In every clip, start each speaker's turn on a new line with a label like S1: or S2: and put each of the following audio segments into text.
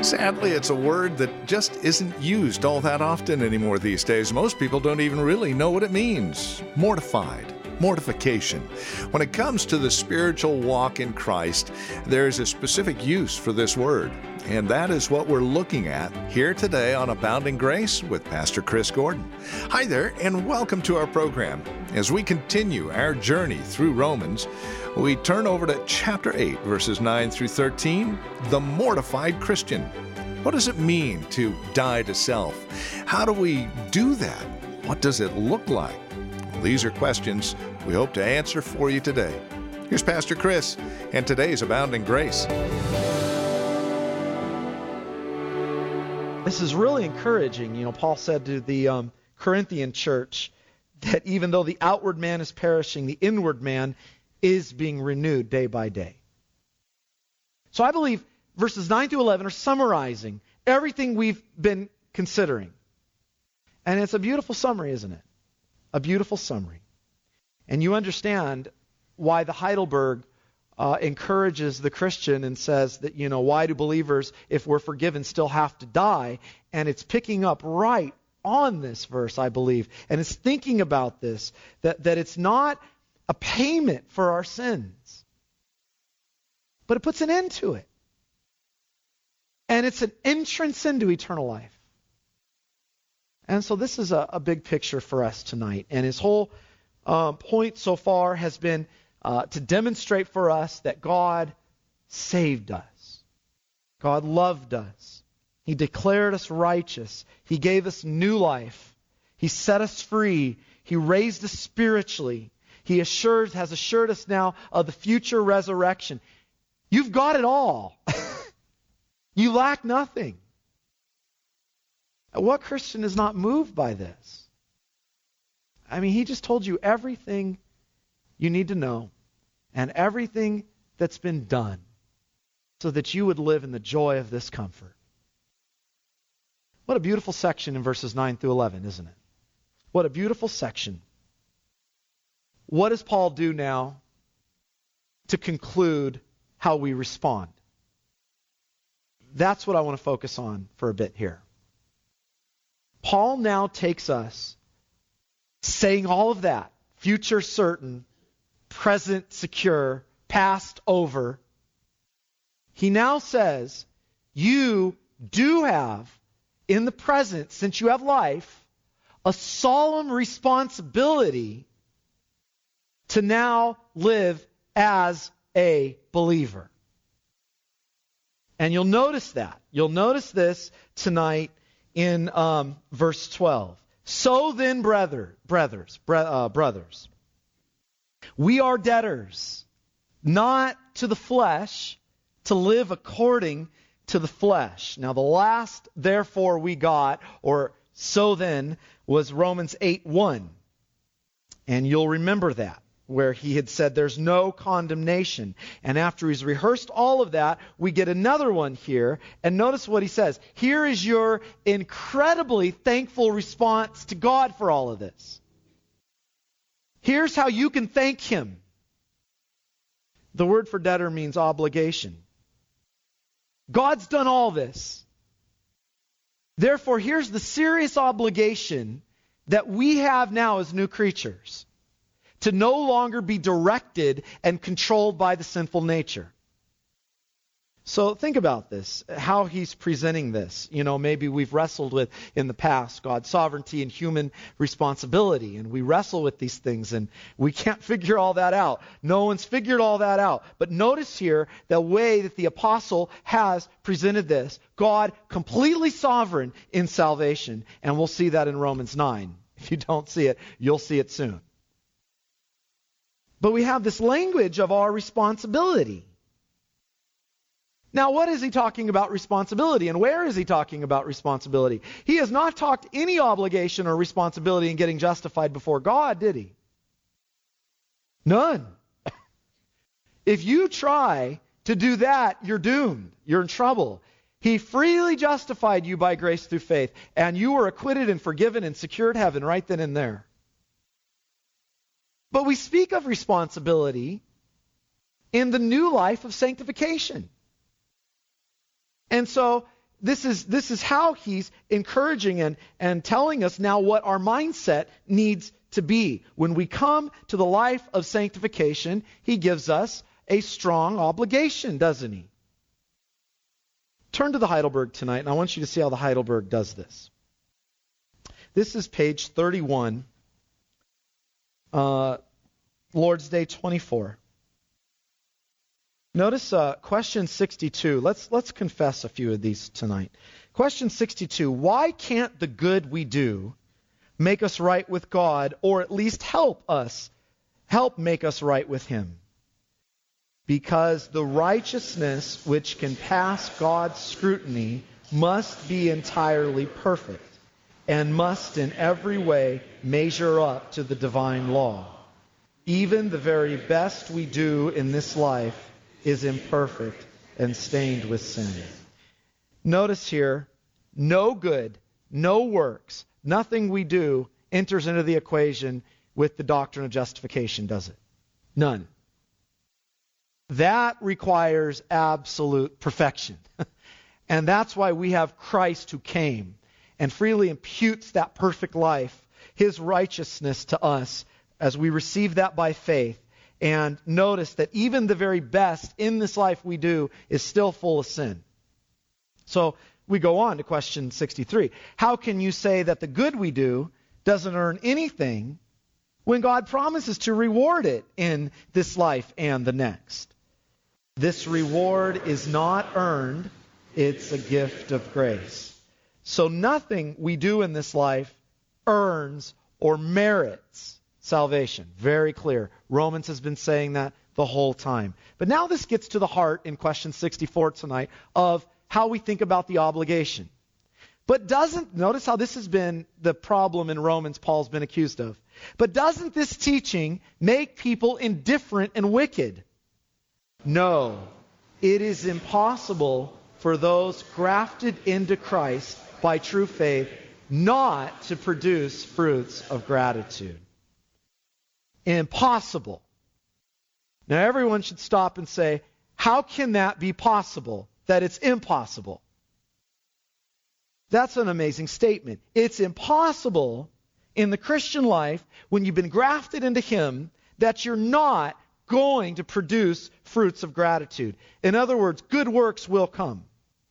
S1: Sadly, it's a word that just isn't used all that often anymore these days. Most people don't even really know what it means. Mortified, mortification. When it comes to the spiritual walk in Christ, there is a specific use for this word. And that is what we're looking at here today on Abounding Grace with Pastor Chris Gordon. Hi there, and welcome to our program. As we continue our journey through Romans, we turn over to chapter 8, verses 9 through 13, the mortified Christian. What does it mean to die to self? How do we do that? What does it look like? Well, these are questions we hope to answer for you today. Here's Pastor Chris and today's Abounding Grace.
S2: This is really encouraging. You know, Paul said to the Corinthian church that even though the outward man is perishing, the inward man is being renewed day by day. So I believe verses 9 through 11 are summarizing everything we've been considering. And it's a beautiful summary, isn't it? A beautiful summary. And you understand why the Heidelberg encourages the Christian and says that, you know, why do believers, if we're forgiven, still have to die? And it's picking up right on this verse, I believe. And it's thinking about this, that it's not a payment for our sins, but it puts an end to it. And it's an entrance into eternal life. And so this is a big picture for us tonight. And his whole point so far has been to demonstrate for us that God saved us. God loved us. He declared us righteous. He gave us new life. He set us free. He raised us spiritually. He has assured us now of the future resurrection. You've got it all. You lack nothing. What Christian is not moved by this? I mean, he just told you everything you need to know and everything that's been done so that you would live in the joy of this comfort. What a beautiful section in verses 9 through 11, isn't it? What a beautiful section. What does Paul do now to conclude how we respond? That's what I want to focus on for a bit here. Paul now takes us saying all of that, future certain, present secure, past over. He now says, you do have, in the present, since you have life, a solemn responsibility to now live as a believer. And you'll notice that. You'll notice this tonight in verse 12. So then, brothers, we are debtors, not to the flesh, to live according to the flesh. Now, the last therefore we got, or so then, was Romans 8:1. And you'll remember that, where he had said there's no condemnation. And after he's rehearsed all of that, we get another one here. And notice what he says. Here is your incredibly thankful response to God for all of this. Here's how you can thank him. The word for debtor means obligation. God's done all this. Therefore, here's the serious obligation that we have now as new creatures. To no longer be directed and controlled by the sinful nature. So think about this, how he's presenting this. You know, maybe we've wrestled with, in the past, God's sovereignty and human responsibility. And we wrestle with these things and we can't figure all that out. No one's figured all that out. But notice here the way that the apostle has presented this. God completely sovereign in salvation. And we'll see that in Romans 9. If you don't see it, you'll see it soon. But we have this language of our responsibility. Now, what is he talking about responsibility, and where is he talking about responsibility? He has not talked any obligation or responsibility in getting justified before God, did he? None. If you try to do that, you're doomed. You're in trouble. He freely justified you by grace through faith, and you were acquitted and forgiven and secured heaven right then and there. But we speak of responsibility in the new life of sanctification. And so this is how he's encouraging and telling us now what our mindset needs to be. When we come to the life of sanctification, he gives us a strong obligation, doesn't he? Turn to the Heidelberg tonight, and I want you to see how the Heidelberg does this. This is page 31, Lord's Day 24. Notice question 62. Let's confess a few of these tonight. Question 62. Why can't the good we do make us right with God, or at least help make us right with him? Because the righteousness which can pass God's scrutiny must be entirely perfect and must in every way measure up to the divine law. Even the very best we do in this life is imperfect and stained with sin. Notice here, no good, no works, nothing we do enters into the equation with the doctrine of justification, does it? None. That requires absolute perfection. And that's why we have Christ who came and freely imputes that perfect life, his righteousness to us as we receive that by faith. And notice that even the very best in this life we do is still full of sin. So we go on to question 63. How can you say that the good we do doesn't earn anything when God promises to reward it in this life and the next? This reward is not earned, it's a gift of grace. So nothing we do in this life earns or merits salvation. Very clear. Romans has been saying that the whole time. But now this gets to the heart in question 64 tonight of how we think about the obligation. But notice how this has been the problem in Romans Paul's been accused of. But doesn't this teaching make people indifferent and wicked? No. It is impossible for those grafted into Christ by true faith not to produce fruits of gratitude. Impossible. Now everyone should stop and say, how can that be possible? That it's impossible. That's an amazing statement. It's impossible in the Christian life, when you've been grafted into him, that you're not going to produce fruits of gratitude. In other words, good works will come.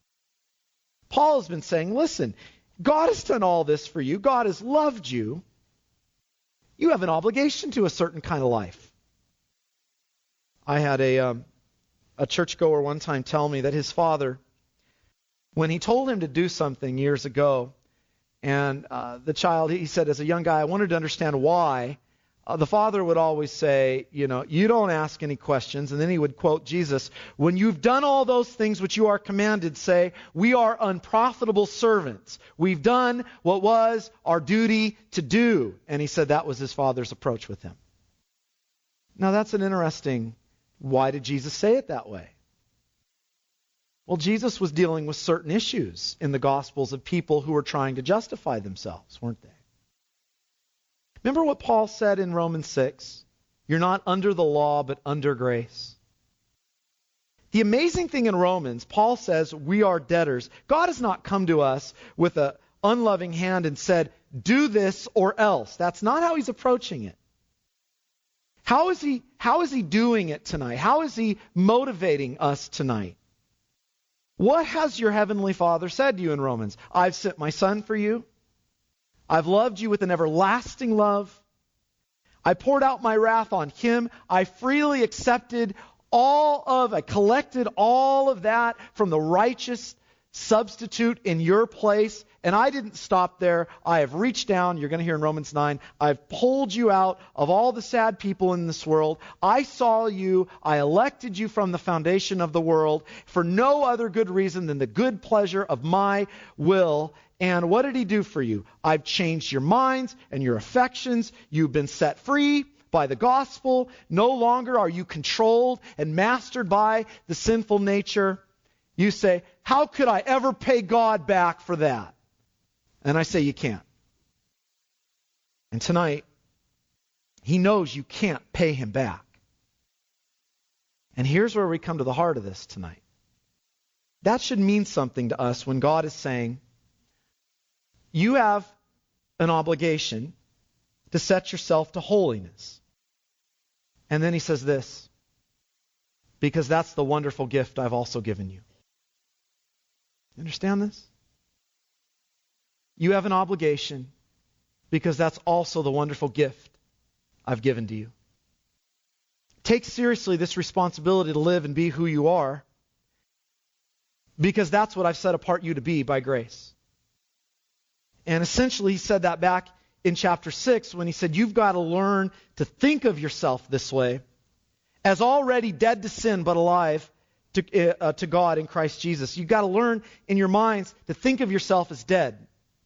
S2: Paul has been saying, listen, God has done all this for you. God has loved you. You have an obligation to a certain kind of life. I had a churchgoer one time tell me that his father, when he told him to do something years ago, and the child, he said, as a young guy, I wanted to understand why. The father would always say, you don't ask any questions. And then he would quote Jesus, when you've done all those things which you are commanded, say, we are unprofitable servants. We've done what was our duty to do. And he said that was his father's approach with him. Now that's an interesting, why did Jesus say it that way? Well, Jesus was dealing with certain issues in the Gospels of people who were trying to justify themselves, weren't they? Remember what Paul said in Romans 6? You're not under the law, but under grace. The amazing thing in Romans, Paul says we are debtors. God has not come to us with an unloving hand and said, do this or else. That's not how he's approaching it. How is he doing it tonight? How is he motivating us tonight? What has your heavenly Father said to you in Romans? I've sent my Son for you. I've loved you with an everlasting love. I poured out my wrath on him. I freely accepted I collected all of that from the righteous substitute in your place. And I didn't stop there. I have reached down, you're going to hear in Romans 9, I've pulled you out of all the sad people in this world. I saw you, I elected you from the foundation of the world for no other good reason than the good pleasure of my will. And what did he do for you? I've changed your minds and your affections. You've been set free by the gospel. No longer are you controlled and mastered by the sinful nature. You say, how could I ever pay God back for that? And I say you can't. And tonight, he knows you can't pay him back. And here's where we come to the heart of this tonight. That should mean something to us when God is saying, you have an obligation to set yourself to holiness. And then he says this, because that's the wonderful gift I've also given you. You understand this? You have an obligation because that's also the wonderful gift I've given to you. Take seriously this responsibility to live and be who you are, because that's what I've set apart you to be by grace. And essentially he said that back in chapter 6 when he said, you've got to learn to think of yourself this way, as already dead to sin but alive to God in Christ Jesus. You've got to learn in your minds to think of yourself as dead.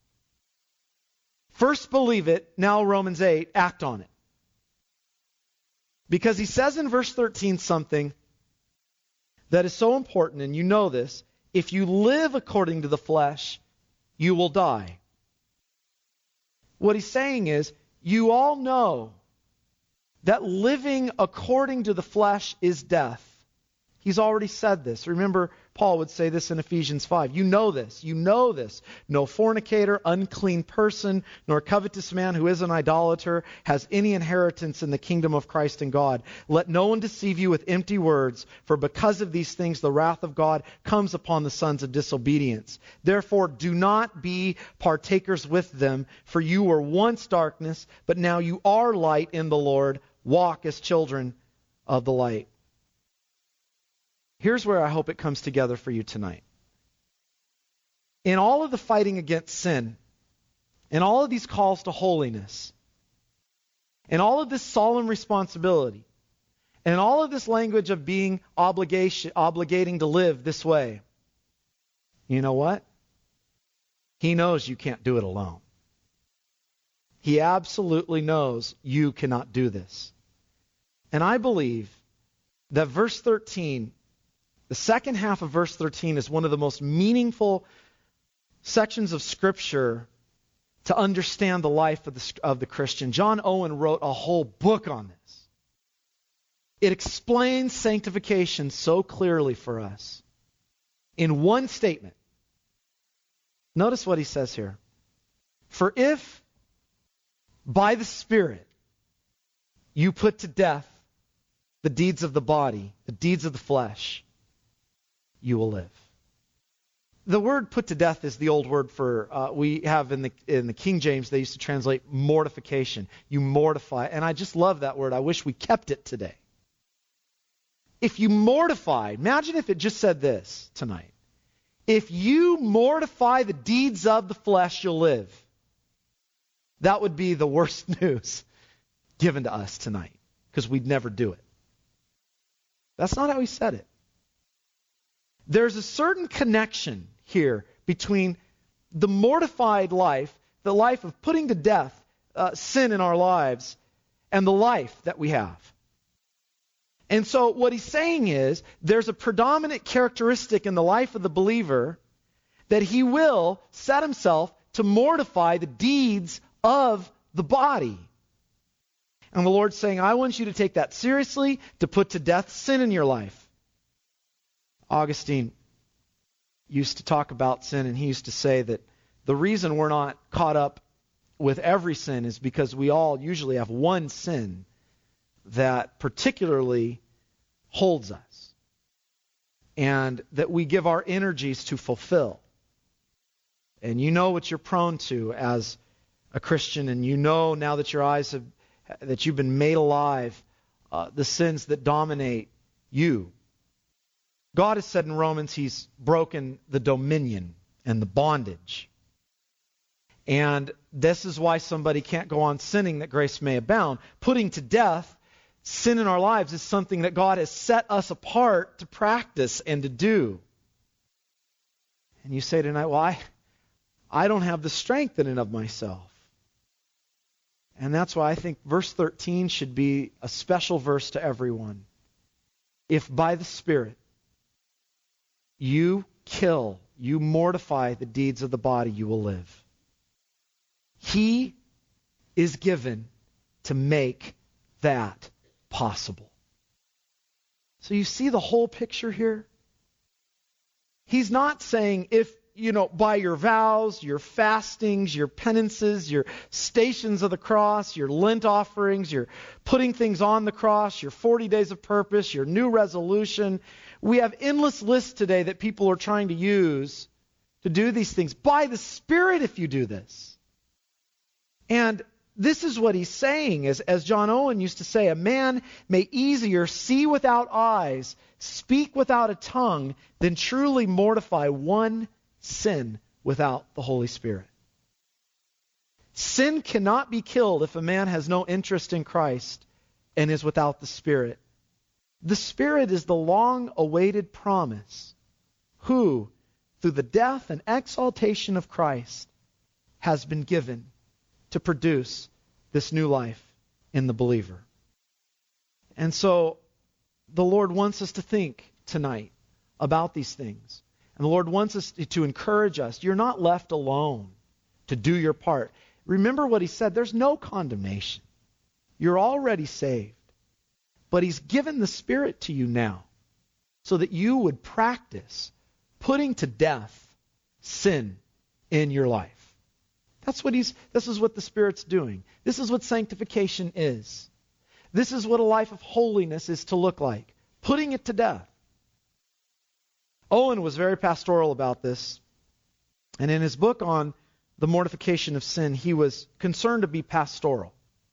S2: First believe it, now Romans 8, act on it. Because he says in verse 13 something that is so important, and you know this. If you live according to the flesh, you will die. What he's saying is, you all know that living according to the flesh is death. He's already said this. Remember, Paul would say this in Ephesians 5. You know this. You know this. No fornicator, unclean person, nor covetous man who is an idolater has any inheritance in the kingdom of Christ and God. Let no one deceive you with empty words, for because of these things the wrath of God comes upon the sons of disobedience. Therefore, do not be partakers with them, for you were once darkness, but now you are light in the Lord. Walk as children of the light. Here's where I hope it comes together for you tonight. In all of the fighting against sin, in all of these calls to holiness, in all of this solemn responsibility, and all of this language of being obligating to live this way, you know what? He knows you can't do it alone. He absolutely knows you cannot do this. And I believe that verse 13, the second half of verse 13, is one of the most meaningful sections of Scripture to understand the life of the Christian. John Owen wrote a whole book on this. It explains sanctification so clearly for us in one statement. Notice what he says here. For if by the Spirit you put to death the deeds of the body, the deeds of the flesh, you will live. The word put to death is the old word for, we have in the King James, they used to translate mortification. You mortify. And I just love that word. I wish we kept it today. If you mortify, imagine if it just said this tonight. If you mortify the deeds of the flesh, you'll live. That would be the worst news given to us tonight, because we'd never do it. That's not how he said it. There's a certain connection here between the mortified life, the life of putting to death sin in our lives, and the life that we have. And so what he's saying is, there's a predominant characteristic in the life of the believer that he will set himself to mortify the deeds of the body. And the Lord's saying, I want you to take that seriously, to put to death sin in your life. Augustine used to talk about sin, and he used to say that the reason we're not caught up with every sin is because we all usually have one sin that particularly holds us, and that we give our energies to fulfill. And you know what you're prone to as a Christian, and you know now that your eyes have, that you've been made alive, the sins that dominate you. God has said in Romans He's broken the dominion and the bondage. And this is why somebody can't go on sinning that grace may abound. Putting to death sin in our lives is something that God has set us apart to practice and to do. And you say tonight, well, I don't have the strength in and of myself. And that's why I think verse 13 should be a special verse to everyone. If by the Spirit you kill, you mortify the deeds of the body, you will live. He is given to make that possible. So you see the whole picture here? he's not saying if, by your vows, your fastings, your penances, your stations of the cross, your Lent offerings, your putting things on the cross, your 40 days of purpose, your new resolution. We have endless lists today that people are trying to use to do these things. By the Spirit, if you do this. And this is what he's saying, as John Owen used to say, a man may easier see without eyes, speak without a tongue, than truly mortify one sin without the Holy Spirit. Sin cannot be killed if a man has no interest in Christ and is without the Spirit. The Spirit is the long-awaited promise, who, through the death and exaltation of Christ, has been given to produce this new life in the believer. And so the Lord wants us to think tonight about these things. And the Lord wants us to encourage us. You're not left alone to do your part. Remember what he said. There's no condemnation. You're already saved. But he's given the Spirit to you now so that you would practice putting to death sin in your life. This is what the Spirit's doing. This is what sanctification is. This is what a life of holiness is to look like. Putting it to death. Owen was very pastoral about this. And in his book on the mortification of sin, he was concerned to be pastoral.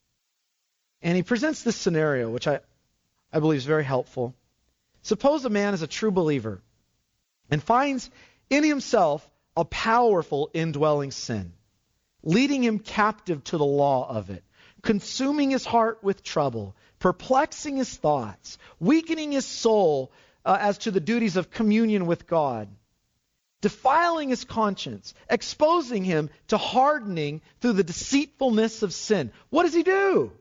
S2: And he presents this scenario, which I believe is very helpful. Suppose a man is a true believer and finds in himself a powerful indwelling sin, leading him captive to the law of it, consuming his heart with trouble, perplexing his thoughts, weakening his soul as to the duties of communion with God, defiling his conscience, exposing him to hardening through the deceitfulness of sin. What does he do?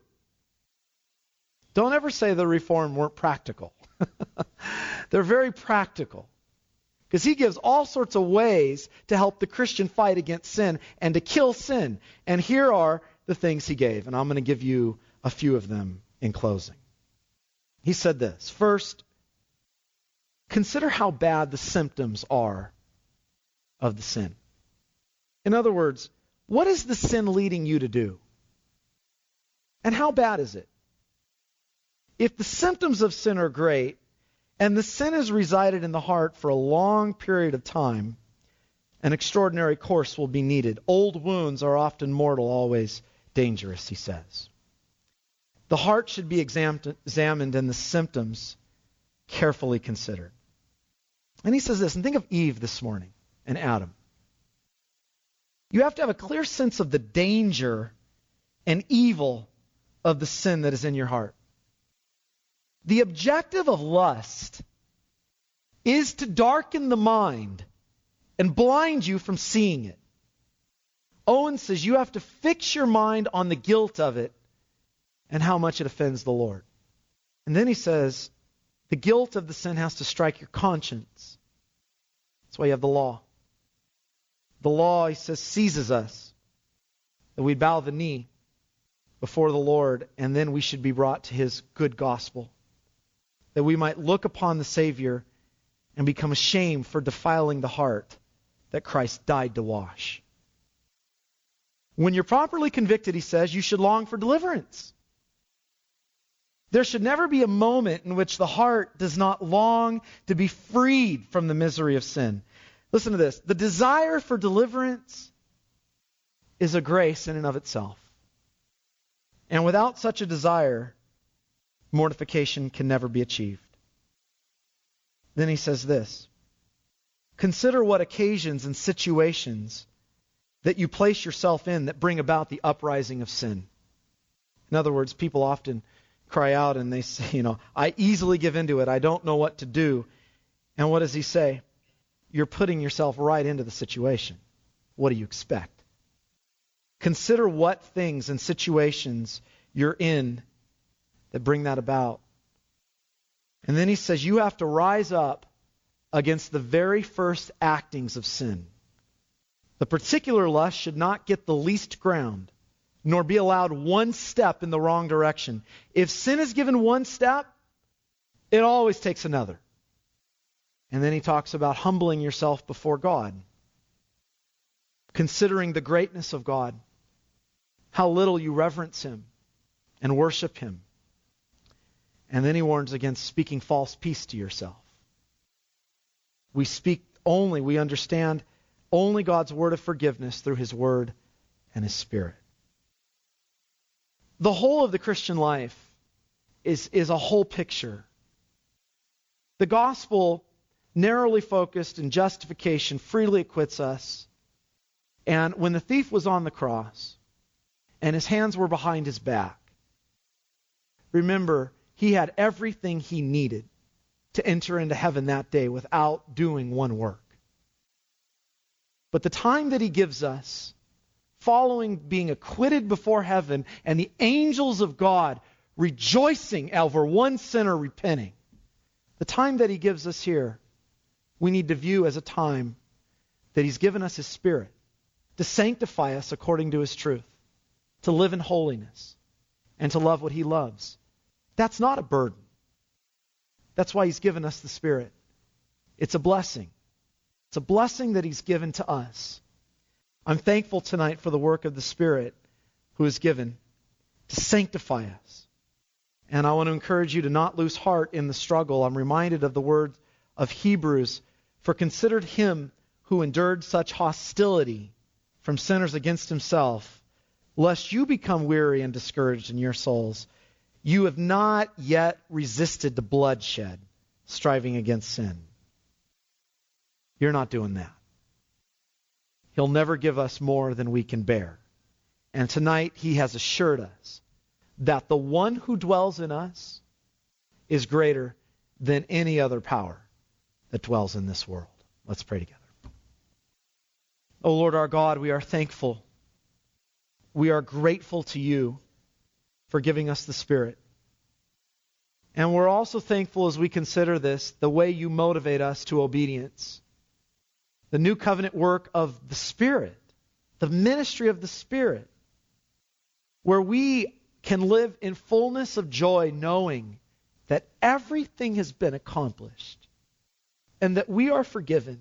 S2: Don't ever say the Reformed weren't practical. They're very practical. Because he gives all sorts of ways to help the Christian fight against sin and to kill sin. And here are the things he gave. And I'm going to give you a few of them in closing. He said this. First, consider how bad the symptoms are of the sin. In other words, what is the sin leading you to do? And how bad is it? If the symptoms of sin are great, and the sin has resided in the heart for a long period of time, an extraordinary course will be needed. Old wounds are often mortal, always dangerous, he says. The heart should be examined and the symptoms carefully considered. And he says this, and think of Eve this morning and Adam. You have to have a clear sense of the danger and evil of the sin that is in your heart. The objective of lust is to darken the mind and blind you from seeing it. Owen says you have to fix your mind on the guilt of it and how much it offends the Lord. And then he says the guilt of the sin has to strike your conscience. That's why you have the law. The law, he says, seizes us, that we bow the knee before the Lord, and then we should be brought to his good gospel, that we might look upon the Savior and become ashamed for defiling the heart that Christ died to wash. When you're properly convicted, he says, you should long for deliverance. There should never be a moment in which the heart does not long to be freed from the misery of sin. Listen to this. The desire for deliverance is a grace in and of itself. And without such a desire, mortification can never be achieved. Then he says this. Consider what occasions and situations that you place yourself in that bring about the uprising of sin. In other words, people often cry out and they say, I easily give into it. I don't know what to do. And what does he say? You're putting yourself right into the situation. What do you expect? Consider what things and situations you're in that bring that about. And then he says you have to rise up against the very first actings of sin. The particular lust should not get the least ground, nor be allowed one step in the wrong direction. If sin is given one step, it always takes another. And then he talks about humbling yourself before God, considering the greatness of God, how little you reverence him and worship him. And then he warns against speaking false peace to yourself. We understand only God's word of forgiveness through his word and his Spirit. The whole of the Christian life is a whole picture. The gospel, narrowly focused in justification, freely acquits us. And when the thief was on the cross and his hands were behind his back, remember, he had everything he needed to enter into heaven that day without doing one work. But the time that he gives us, following being acquitted before heaven and the angels of God rejoicing over one sinner repenting, the time that he gives us here, we need to view as a time that he's given us his Spirit to sanctify us according to his truth, to live in holiness, and to love what he loves. That's not a burden. That's why he's given us the Spirit. It's a blessing. It's a blessing that he's given to us. I'm thankful tonight for the work of the Spirit who is given to sanctify us. And I want to encourage you to not lose heart in the struggle. I'm reminded of the words of Hebrews, for consider him who endured such hostility from sinners against himself, lest you become weary and discouraged in your souls. You have not yet resisted the bloodshed, striving against sin. You're not doing that. He'll never give us more than we can bear. And tonight he has assured us that the one who dwells in us is greater than any other power that dwells in this world. Let's pray together. Oh Lord our God, we are thankful. We are grateful to you for giving us the Spirit. And we're also thankful as we consider this, the way you motivate us to obedience. The new covenant work of the Spirit, the ministry of the Spirit, where we can live in fullness of joy knowing that everything has been accomplished and that we are forgiven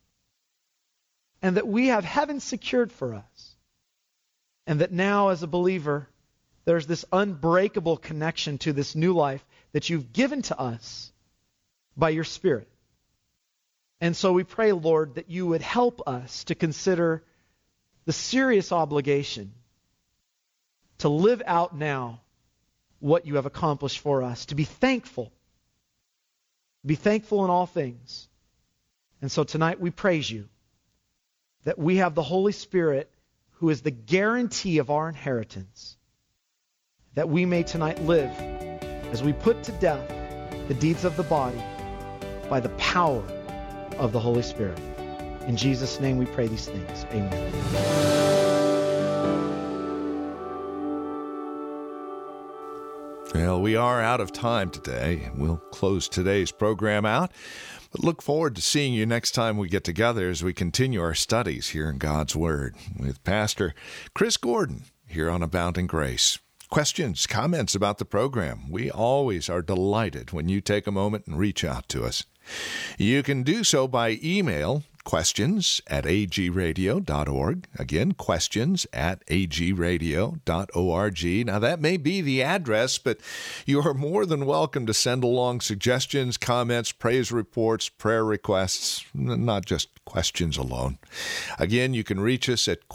S2: and that we have heaven secured for us and that now as a believer there's this unbreakable connection to this new life that you've given to us by your Spirit. And so we pray, Lord, that you would help us to consider the serious obligation to live out now what you have accomplished for us, to be thankful. Be thankful in all things. And so tonight we praise you that we have the Holy Spirit who is the guarantee of our inheritance, that we may tonight live as we put to death the deeds of the body by the power of the Holy Spirit. In Jesus' name we pray these things. Amen.
S1: Well, we are out of time today. We'll close today's program out, but look forward to seeing you next time we get together as we continue our studies here in God's Word with Pastor Chris Gordon here on Abounding Grace. Questions, comments about the program. We always are delighted when you take a moment and reach out to us. You can do so by email, questions@agradio.org. Again, questions@agradio.org. Now, that may be the address, but you are more than welcome to send along suggestions, comments, praise reports, prayer requests, not just questions alone. Again, you can reach us at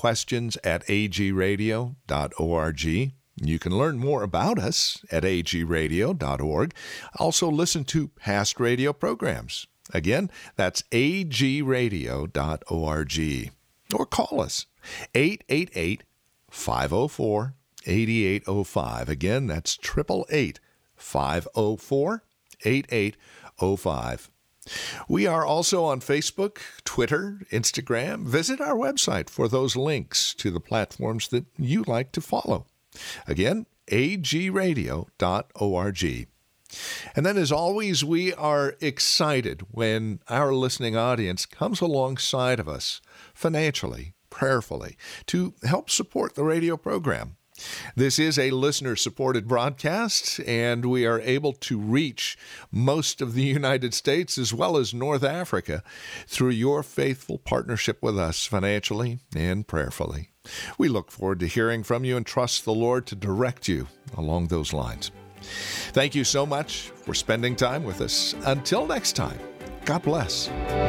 S1: questions@agradio.org. You can learn more about us at agradio.org. Also listen to past radio programs. Again, that's agradio.org. Or call us, 888-504-8805. Again, that's 888-504-8805. We are also on Facebook, Twitter, Instagram. Visit our website for those links to the platforms that you like to follow. Again, agradio.org. And then, as always, we are excited when our listening audience comes alongside of us financially, prayerfully, to help support the radio program. This is a listener-supported broadcast, and we are able to reach most of the United States as well as North Africa through your faithful partnership with us financially and prayerfully. We look forward to hearing from you and trust the Lord to direct you along those lines. Thank you so much for spending time with us. Until next time, God bless.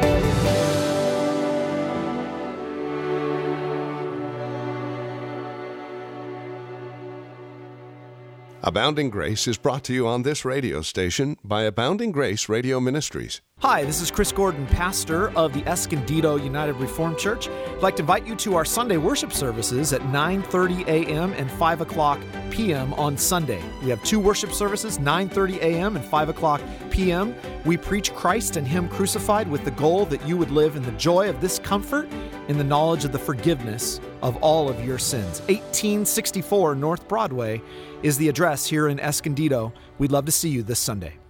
S1: Abounding Grace is brought to you on this radio station by Abounding Grace Radio Ministries.
S3: Hi, this is Chris Gordon, pastor of the Escondido United Reformed Church. I'd like to invite you to our Sunday worship services at 9:30 a.m. and 5 o'clock p.m. on Sunday. We have two worship services, 9:30 a.m. and 5 o'clock p.m. We preach Christ and Him crucified with the goal that you would live in the joy of this comfort, in the knowledge of the forgiveness of all of your sins. 1864 North Broadway is the address here in Escondido. We'd love to see you this Sunday.